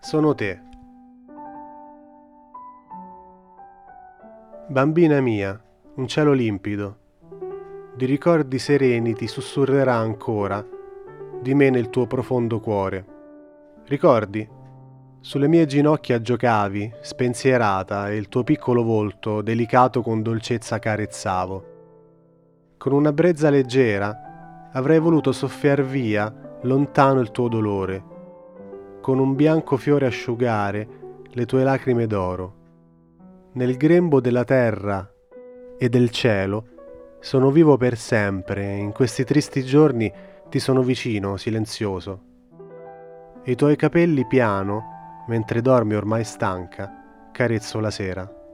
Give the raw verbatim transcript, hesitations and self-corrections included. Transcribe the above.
Sono te. Bambina mia, un cielo limpido, di ricordi sereni ti sussurrerà ancora, di me nel tuo profondo cuore. Ricordi? Sulle mie ginocchia giocavi, spensierata, e il tuo piccolo volto, delicato con dolcezza carezzavo. Con una brezza leggera avrei voluto soffiar via lontano il tuo dolore, con un bianco fiore asciugare le tue lacrime d'oro. Nel grembo della terra e del cielo sono vivo per sempre, in questi tristi giorni ti sono vicino, silenzioso. E i tuoi capelli piano, mentre dormi ormai stanca, carezzo la sera.